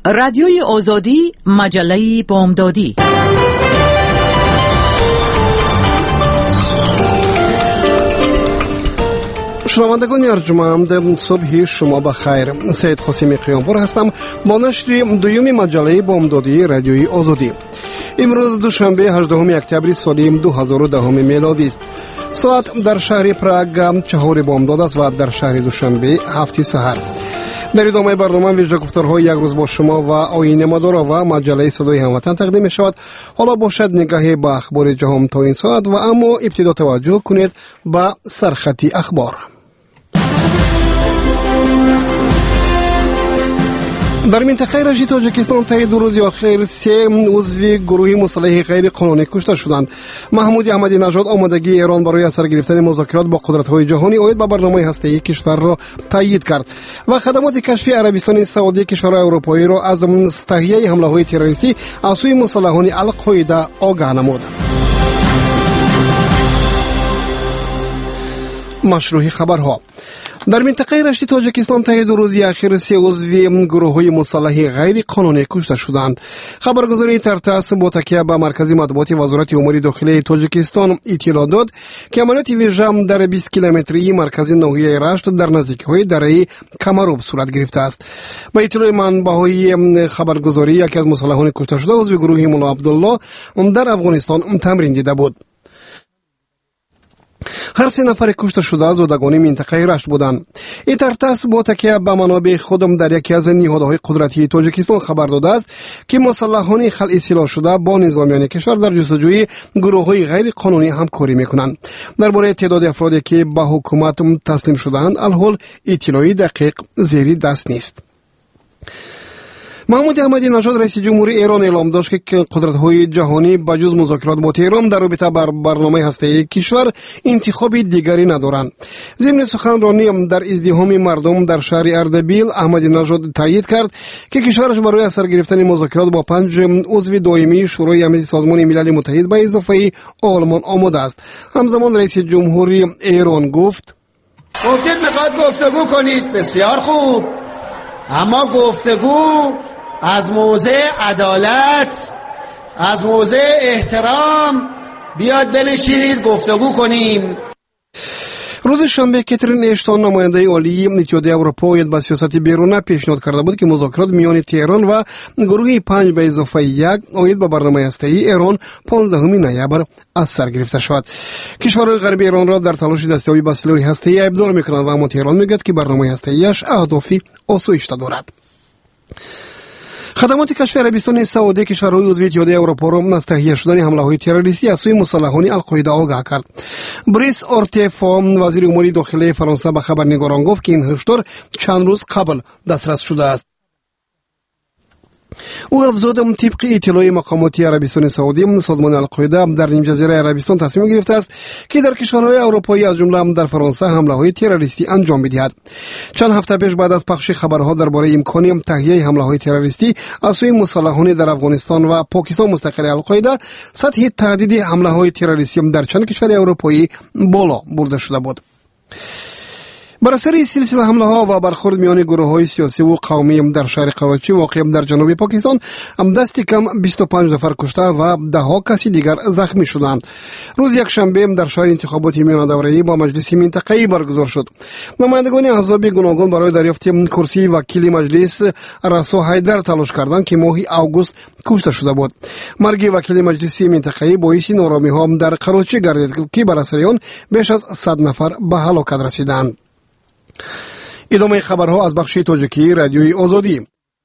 رادیوی آزادی، مجله بامدادی. شنوندگان ارجمند، صبح شما بخیر. سید خسیمی قیامپور هستم با نشر دوم مجله بامدادی رادیوی آزادی. امروز دوشنبه 18 اکتبر سال 2010 میلادی است. ساعت در شهر پراگ 4 بامداد است و در شهر دوشنبه 7 سحر. در ادامه برنامه ویژه گفتارهای یک روز با شما و آیین مدار و مجله صدای هموطن تقدیم می شود. حالا باشد نگاهی به اخبار جهان تا این ساعت و اما ابتدا توجه کنید به سرخط اخبار. در منطقه رشید تاجیکستان طی 2 روز اخیر 3 عضو گروه مسلح غیر قانونی کشته شدند. محمود احمدی نژاد آمادگی ایران برای سر گرفتن مذاکرات با قدرت‌های جهانی عاید به برنامه هسته‌ای کشور را تایید کرد و خدمات کشفی عربستان سعودی کشورهای اروپایی را از تهیه حمله‌های تروریستی از سوی مسلحان القاعده آگاه نمود. مشروع خبرها. در منطقه رشید تاجیکستان طی 2 روز اخیر 3 عضو گروه‌های مسلح غیر قانونی کشته شدند. خبرگزاری ترتاس با تکیه به مرکز مطبوعات وزارت امور داخلی تاجیکستان اطلاع داد که عملیات ویژه در 20 کیلومتری مرکز ناحیه رشت در نزدیکی دره کمروب صورت گرفته است. با اطلاع منبع‌های خبرگزاری یکی از مسلحان کشته شده عضو گروه مولا عبدالله در افغانستان تمرین دیده بود. هر 3 نفر کشته شده زودگان منطقه رشت بودند. این ترتاس با تکیه به منابع خودم در یکی از نهادهای قدرتی تاجیکستان خبر داده است که مسلحان خلع سلاح شده با نظامیان کشور در جستجوی گروه‌های غیر قانونی همکاری می‌کنند. درباره تعداد افرادی که به حکومت تسلیم شدند الحال اطلاعی دقیق زیر دست نیست. محمود احمدی نژاد رئیس جمهوری ایران اعلام داشت که قدرت‌های جهانی بجز مذاکرات با تهران در رابطه با برنامه هسته‌ای کشور انتخاب دیگری ندارند. ضمن سخنرانی در ازدحام مردم در شهر اردبیل، احمدی نژاد تایید کرد که کشورش برای سر گرفتن مذاکرات با 5 عضو دائمی شورای امنیت سازمان ملل متحد به اضافه آلمان آماده است. همزمان رئیس جمهوری ایران گفتید میخواد گفتگو کنید، بسیار خوب، اما گفتگو از موضع عدالت، از موضع احترام بیاد بنشینید گفتگو کنیم. روز شنبه کاترین اشتون نماینده عالی اتحادیه اروپا با سیاست بیرون پیشنهاد کرده بود که مذاکرات میان تهران و گروه 5 به اضافه 1 عاید به برنامه هسته‌ای ایران 15 نوامبر از سر گرفته شود. کشورهای غربی ایران را در تلاش دستیابی به سلاح هسته‌ای ابدار میکنند و اما تهران میگوید که برنامه هسته‌ایش اهداف آسایشته دارد. خدمات کشف عربستان سعودی کشورهای عضو اتحادیه اروپا را از تهیه شدن حمله‌های تروریستی از سوی مسلحان القاعده آگاه کرد. بریس اورتفا وزیر امور داخلی فرانسه به خبرنگاران گفت که این هشدار چند روز قبل دسترس شده است. او افزود طبق اطلاع مقامات عربستان سعودی سازمان القاعده در نیم جزیره عربستان تصمیم گرفته است که در کشورهای اروپایی از جمله در فرانسه حمله‌های تروریستی انجام بدهد. چند هفته پیش بعد از پخش خبرها درباره امکان تهیه حمله‌های تروریستی از سوی مسلحان در افغانستان و پاکستان مستقر القاعده، سطح تهدید حمله‌های تروریستی در چند کشور اروپایی بالا برده شده بود. بر اثر سلسله حمله‌ها و برخورد میان گروه‌های سیاسی و قومی در شهر کراچی واقع در جنوب پاکستان دست کم 25 نفر کشته و 10 کسی دیگر زخمی شدند. روز یکشنبه در شهر انتخابات میان دوره‌ای با مجلس منطقه‌ای برگزار شد. نمایندگان احزاب گوناگون برای دریافت کرسی وکیل مجلس رسا حیدر تلاش کردند که ماه آگوست کشته شده بود. مرگ وکیل مجلس منطقه‌ای باعث نارامی‌ها در کراچی گردید که بر اثر آن بیش از 100 نفر به هلاکت رسیدند. ادامه خبرها از بخش تاجیکی رادیوی آزادی.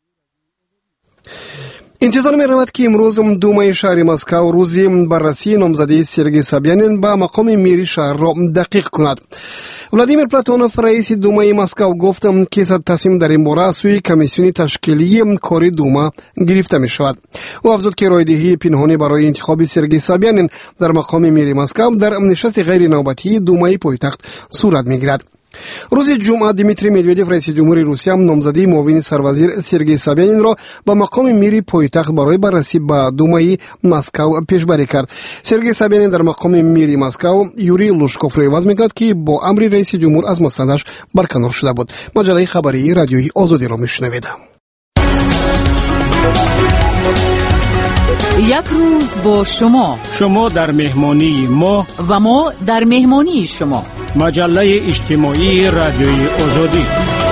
انتظار می رود که امروز دومای شهر مسکو روز بررسی نامزدی سرگئی سابیانین به مقام میری شهر را دقیق کند. ولادیمیر پلاتونوف رئیس دومای مسکو گفت که تصمیم در این باره سوی کمیسیون تشکیلی کاری دوما گرفته می شود. او افزود که رایدهی پنهانی برای انتخاب سرگئی سابیانین در مقام میری مسکو در نشست غیر نوبتی دومای پایتخت صورت می گیرد. روز جمعه دیمیتری مدودیف رئیس جمهوری روسیه نامزدی معاون سروازیر سرگئی سابیانین را با مقام میری پایتخت برای بررسی به دومای مسکو پیشبری کرد. سرگئی سابیانین در مقام میری مسکو یوری لوشکوف را عوض میکرد که با امر رئیس جمهور از مستندش برکنار شده بود. مجله خبری رادیوی آزادی را میشنوید. یک روز با شما در مهمانی ما و ما در مهمانی شما. مجله اجتماعی رادیوی آزادی.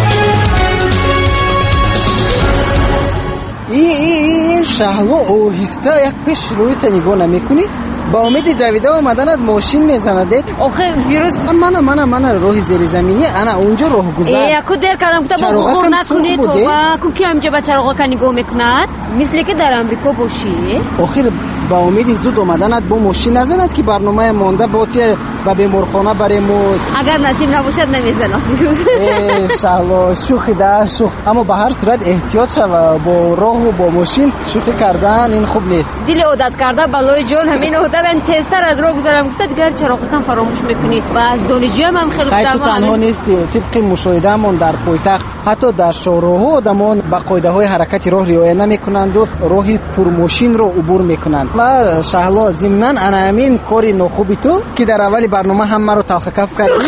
این شهلا آهسته یک پیش روی نگاه نمیکنی؟ با امید دویده آمدنت ماشین میزنده. آخه ویروس من راه زیر زمینی انا اونجا راه گذار. یکو دیر کردم که با غور نکنی تو با کی همجا با چراغا که نگاه میکند مثل که در امریکا باشی. آخر با امید زود آمدنت با ماشین نزند که برنامه مانده باتی و بیمارخانه بریم. اگر نصیب نباشد نمیزنم ویروس. شهلا شوخی ده شوخ، اما به هر صورت احتیاط شو با راه و با ماشین شوخی کردن این خوب نیست. دل عادت کرده بلای جان همین عادت من تستر از راه گذارم گفت دیگر چراغا کم فراموش میکنی و از دانشجوام هم خیلی خوشم. تو تنها نیستی، طبق مشاهدهمون در پایتخت حتی در شوراها آدمان با قاعده های حرکت راه رعایت نمیکنند و راه پرماشین رو عبور میکنند. و شهلا ضمناً انا همین کاری ناخوبی تو که در اولی برنامه همه رو تلخ کف کردی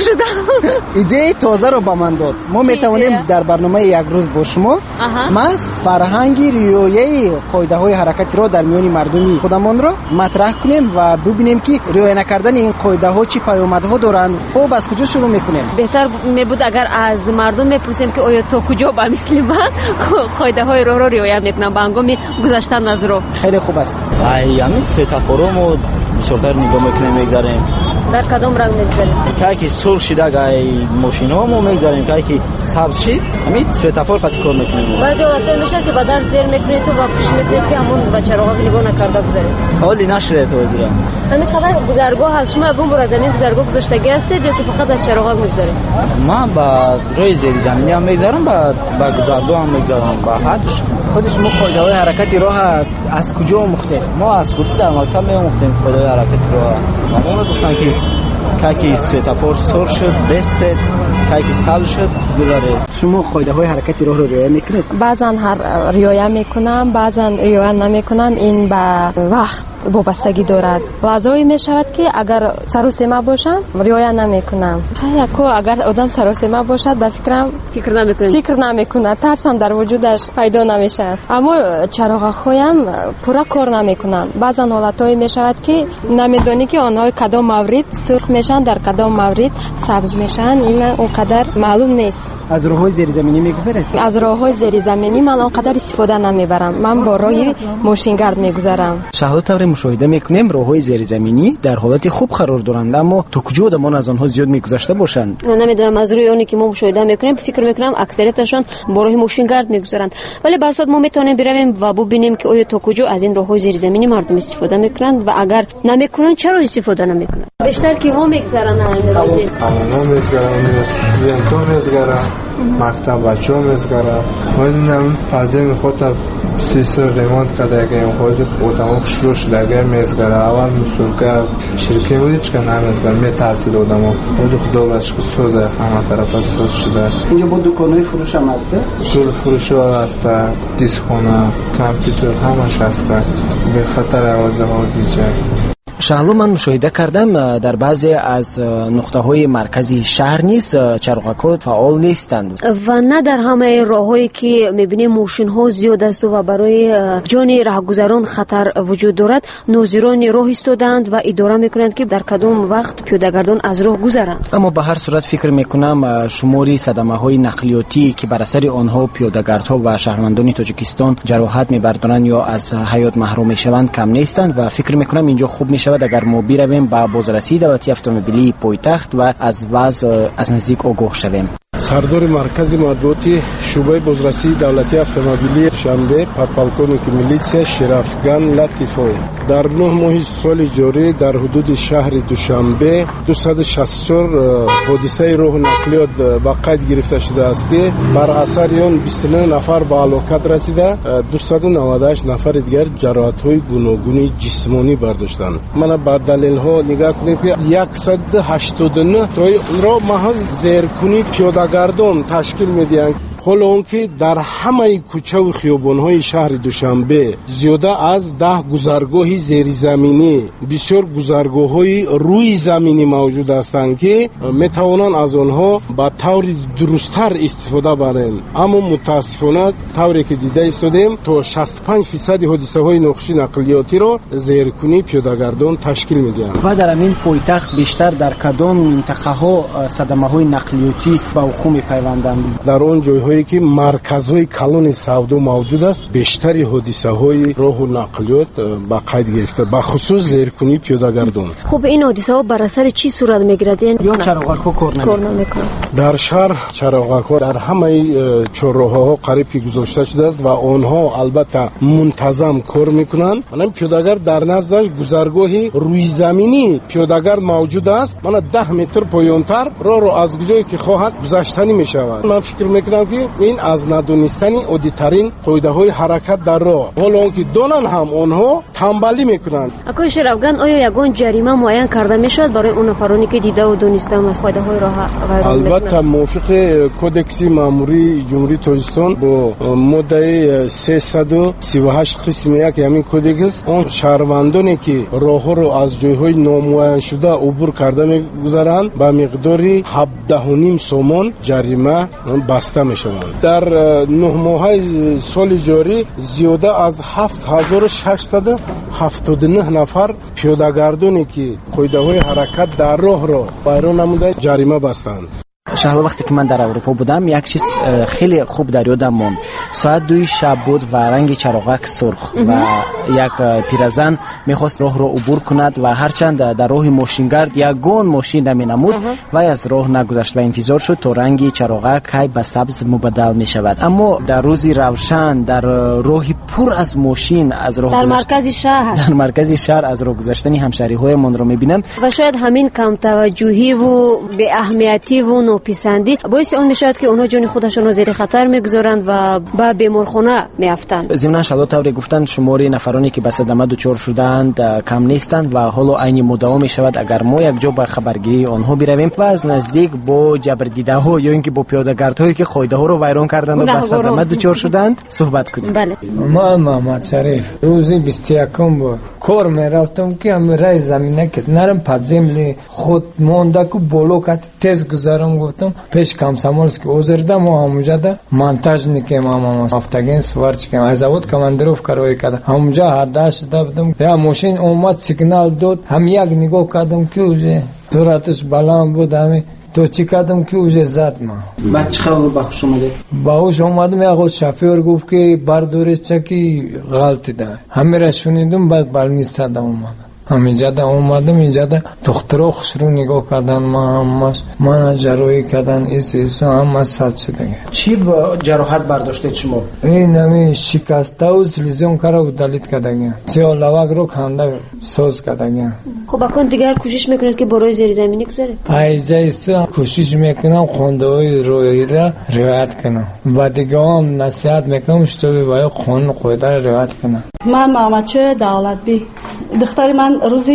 ایده تازه رو به من داد. ما میتوانیم در برنامه یک روز با شما مس فرهنگی رعایت قاعده های حرکت راه در میان مردمی خودمان رو مطرح کنیم و ببینیم که رعایت نکردن این قاعده ها چی پیامدها دارند و از کجا شروع میکنیم. بهتر میبود اگر از مردم میپرسیم که آیا تا کجا با مثل من قاعده های راه رو رعایت میکنن به هنگام گذشتن از راه. خیلی خوب است. همین سوتافورمو بسیارتر نگاه میکنیم میگذاریم. در کدام رنگ میگذاریم؟ که سرخ شده گای ماشینامو میگذاریم که سبز شد همین سوتافور قطع کار میکنیم. بعضی وقتا میشه که بدر زیر میکنید تو و پیش میکنید که همون با چراغا نگاه نکرده بذارید. حالی نشده تو وزیره. همین خبر گذرگاه هست شما بون برای زمین گذرگاه گذاشتگی هستید یا که فقط از چراغا میگذارید؟ من با روی زیر زمینی هم میگذارم با گذرگاه هم میگذارم با هرچش. خودش ما قاعده های حرکتی راه از کجا مختلف؟ ما از کجا در مکتب میافتیم قاعده های حرکتی راه. ما گفتن که سوتافور سرخ شد بست که سبز شد دلاره. شما قاعده های حرکتی راه رو رعایت میکنید؟ بعضن رعایت میکنم بعضن رعایت نمیکنم. این به وقت وابستگی دارد. لازمی می شود که اگر سر و سیما باشم رعایت نمیکنم. یکو اگر آدم سر و سیما باشد به فکر نمیکنه ترسم در وجودش پیدا نمیشه. اما چراغ خوایم پورا کار نمیکنن. بعضا حالتایی می شود که نمیدونی که آنها کدام مورد سرخ میشن در کدام مورد سبز میشن. این اونقدر معلوم نیست. از راههای زیر زمینی میگذرید؟ از راههای زیر زمینی من اونقدر استفاده نمیبرم. من با راه ماشینگرد میگذرم. شهادت طور مشاهده میکنیم راههای زیر زمینی در حالت خوب قرار دارند اما تو کجا آدمان از آنها زیاد میگذشته باشند؟ نمیدونم از روی اونی که ما مشاهده میکنیم فکر میکنم اکثریتشون با راه ماشینگرد میگذرند ولی برصد ما میتونیم برویم و ببینیم که آیا تا کجا از این راههای زیر زمینی مردم استفاده میکنند و اگر نمیکنن چرا استفاده نمیکنن. بیشتر کی ها میگذرن همین راهی؟ ما میگذرن مکتب بچه ها میزگرم میدونم فضای خودم سیسر ریموند کرده که این خوزی خودم شروع شده میزگره اول مسئولگه شرکه بودی چکه نمیزگره میترسید آدم ها بودی خدا بچه که سوزه همه طرف از سوز شده. اینجا با دکانهای فروش هم هسته؟ کل فروش ها هسته، دیسکونه، کامپیوتر همش هسته به خطر عوضه حاضیچه. شهلا من مشاهده کردم در بعضی از نقطه های مرکزی شهر نیست چراغک‌ها فعال نیستند و نه در همه راههایی که میبینیم ماشین ها زیاد است و برای جان راهگذران خطر وجود دارد ناظران راه ایستادند و اداره میکنند که در کدام وقت پیاده‌گردان از راه گذرند. اما به هر صورت فکر میکنم شماری صدمه های نقلیاتی که بر اثر آنها پیاده‌گردها و شهروندان تاجیکستان جراحت میبردارند یا از حیات محروم میشوند کم نیستند و فکر میکنم اینجا خوب میشود اگر ما برویم با بازرسی دولتی اتومبیلی پایتخت و از وضع از نزدیک آگاه شویم. سردار مرکز مطبوعاتی شعبه بازرسی دولتی اتومبیلی شنبه پادپالکونیک میلیسیا شرافگان لطیفوی در 9 ماه سال جاری در حدود شهر دوشنبه 264 حادثه راه نقلیات با قید گرفته شده است که بر اثر آن 29 نفر به هلاکت رسیده 298 نفر دیگر جراحت‌های گوناگون جسمانی برداشتند. من با دلیل ها نگاه کنید که 189 تای اون را محض زیرکنی پیاده‌گردان تشکیل میدهند. حال آنکه در همه کوچه و خیابان‌های شهر دوشنبه زیاده از 10 گذرگاه زیرزمینی، بسیار گذرگاه‌های روی زمینی موجود هستند که میتوانند از آنها با طور درست‌تر استفاده برند. اما متاسفانه طوری که دیده استادیم تا 65% حادثه‌های نقشی نقلیاتی را زیرکنی پیاده‌گردان تشکیل می‌دهند. و در این پایتخت بیشتر در کدام منطقه‌ها صدمه‌های نقلیاتی با او می‌پیوندند؟ در آن جای‌هایی که مرکزهای کلان سودا موجود است، بیشتر حادثه‌های راه و نقلیات با قید گرفته، به خصوص زیرکنی پیاده‌گردان. خب این حادثه‌ها بر اثر چی صورت می‌گیرد؟ یا چراغ‌ها کار نمی‌کنند؟ در شهر چراغ‌ها در همه چهارراه‌ها قریب که گذاشته شده است و آنها البته منتظم کار می‌کنند. من پیاده‌گرد در نزدش گذرگاهی روی زمینی پیاده‌گرد موجود است. من 10 متر پایین‌تر راه را از جایی که خواهد گذشتنی می‌شود. من فکر می‌کنم که این از ندونستن عادی‌ترین قاعده‌های حرکت در راه، حالا آنکه دانن هم آنها تنبلی می‌کنند. آقای شرافگن، آیا یگان جریمه معین کرده می‌شود برای اون نفرانی که دیده و دونستم از قاعده‌های راه ویران می‌کنند؟ البته موافق کودکس ماموری جمهوری تاجیکستان با ماده 338 قسم 1 همین کودکس، اون شهروندانی که راه‌ها رو از جای‌های نامعین شده عبور کرده می‌گذارند با مقداری 17.5 سومون جریمه بسته می‌شوند. در 9 ماه سال جاری زیاده از 7679 نفر پیاده‌گردانی که قاعده‌های حرکت در راه را ویران نموده جریمه بستند. شهلا وقتی که من در اروپا بودم یک چیز خیلی خوب در یادم موند. ساعت 2 شب بود و رنگ چراغک سرخ و یک پیرزن میخواست راه را عبور کند و هرچند در راه ماشینگرد یگان ماشین نمینمود و از راه نگذشت و انتظار شد تا رنگ چراغک به سبز مبدل می شود. اما در روزی روشن در راهی پر از ماشین از راه در مرکز شهر از راه گذشتن همشهری‌های من را میبینم و شاید همین کم توجهی و بی اهمیتی و ناپسندی باعث اون میشود که اونها جان خودشون رو زیر خطر میگذارند و به بیمارخانه میافتند. ضمن شهلا طوری گفتن شماری نفرانی که به صدمه دچار شدند کم نیستند و حالا عین مدام میشود اگر ما یک جا به خبرگیری آنها برویم و از نزدیک با جبردیده‌ها یا اینکه با پیاده‌گردهایی که قاعده‌ها رو ویران کردند و به صدمه دچار شدند صحبت کنیم. بله. من محمد شریف روزی 21 بود کار میرفتم که امرای زمینه که نرم پزیملی خود مونده که بلوکات تیز گذارم گفتم پیش کامسامولس که اوزردم و همونجا ده منتاج نکیم هفتگین سوار چکیم از اود کماندروف کروی کردم همونجا هرداش دادم یا ماشین اومد سیگنال داد هم یک نگاه کردم که اوجه سرعتش بلند بود همه تو چی کردم که اوجه زد ما بعد چه خبر باهوش اومده؟ باهوش اومدم یا خود شفیور گفت که برداره چکی غلطی ده همه را شنیدم بعد بالنیز زدم اومدم همینجا ده اومدم اینجا ده دخترها خوش رو نگاه کردن ما همش من جراحی کردن ایسا همه سلط شده. چی با جراحت برداشته شما؟ این همی شکسته و سلیزیون کرده و دلیت کردن سیاه لوگ رو کنده سوز کردن. خب اکن دیگر کوشش میکنید که برای زیر زمینی گذارید؟ ایجا ایسا کوشش میکنم خونده های روی را روایت کنم و دیگه هم نصیحت میکنم شتوی باید خون قویده را روایت کنم. من محمدچه دولتبی دختر من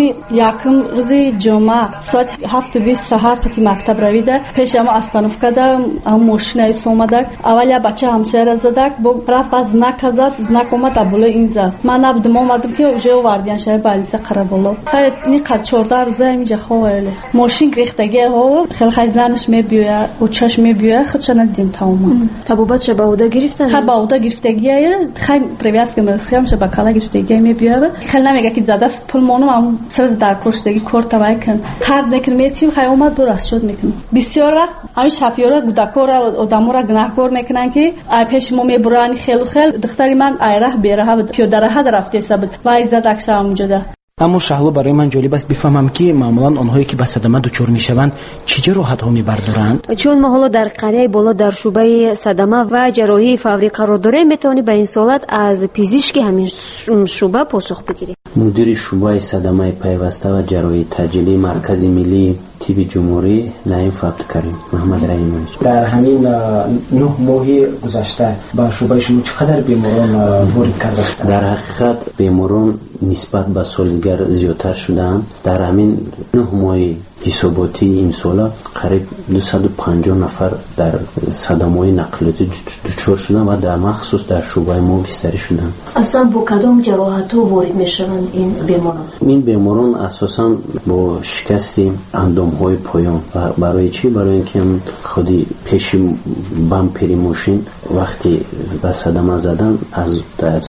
روزی جمعه ساعت 7:20 سحر قتی مکتب رویده پیش اما استانوفکا ده ماشین ایست اومده اول یا بچه همسایه زدک با رفت از زنک زد زنک اومد ابولا این زد من نبودم اومدم که اوجه واردیان شهر بالیسه قربولا خیلی نیقدر 14 روزه اینجا خواه ماشین ریختگی ها خیلی زنش میبیوه و چش میبیوه خودش ندیم تمام تبوبت چه باوده گرفتن؟ خیلی باوده گرفتگیه خیلی پریویاس که مرسیم شه بکالا گرفتگی میبیوه خیلی نمیگه که زده است پلمونو هم سر در کشتگی کورت وایکن قرض میکنم میتیم خیلی اومد برست شد میکنم بسیار وقت همین شفیورا گوداکور آدمورا گناهکار میکنن که ای پیش ما میبرانی خیلی دختری من ایره بیره پیاده راه رفته سبد وای زدک شام جدا. اما شهلا برای من جالب است بفهمم که معمولا آنهایی که به صدمه دچار میشوند چه جراحت ها میبردارند؟ چون ما حالا در قریه بالا در شعبه صدمه و جراحی فوری قرار داریم میتونی به این سوالات از پزشک همین شعبه پاسخ بگیریم. مدیر شعبه صدمه پیوسته و جراحی تجلی مرکز ملی طب جمهوری نعیم فابتکریم محمد رحیمی. در همین 9 ماه گذشته با شعبه شما چقدر بیماران وارد کرده شدند؟ در حقیقت بیماران نسبت به سال دیگر زیادتر شدند. در همین 9 ماه حساباتی این سالا قریب 250 نفر در صدمه‌های نقلیاتی دچار شدن و در مخصوص در شعبه ما بستری شدن. اصلا با کدام جراحت‌ها وارد میشوند این بیماران؟ این بیماران اساساً با شکست اندام‌های پایان و برای چی؟ برای اینکه خودی پیش بمپری ماشین وقتی به صدمه زدن از